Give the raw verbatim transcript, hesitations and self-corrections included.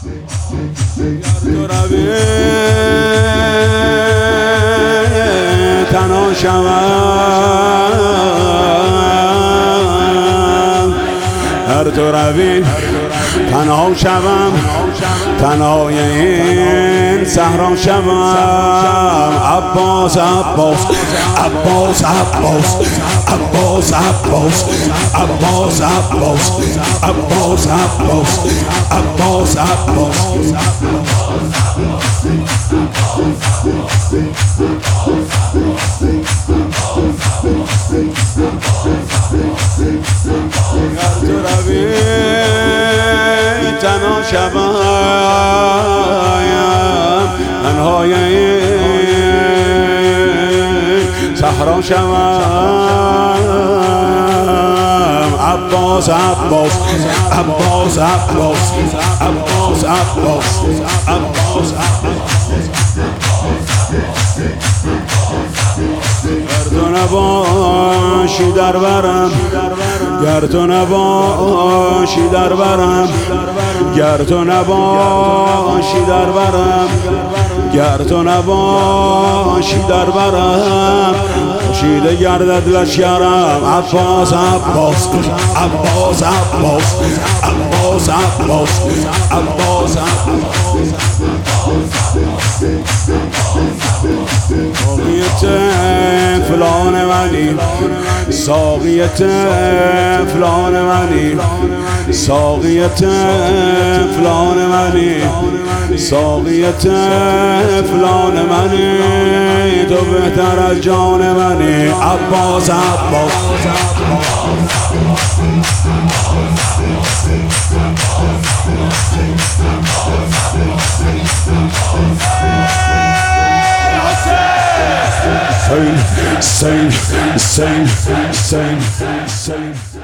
تو روی تنها شوم، هر تو روی تنها شوم، تنهای این صحرا شوم. عباس عباس عباس عباس عباس عباس عباس عباس عباس عباس عباس عباس تو روی تنها شوم، تنهای صحرا شوم. عباس عباس عباس عباس عباس عباس عباس گر تو نباشی در برم، گر تو نباشی در برم، گر تو نباشی در برم، گر تو نباشی در برم، خورشید گردد لشکرم. عباس عباس عباس عباس عباس عباس عباس ساقیت فلان منی، ساقیت فلان منی، ساقیت فلان منی، ساقیت فلان منی، تو بهتر از جان منی. عباس عباس Sing, sing, sing, sing, sing.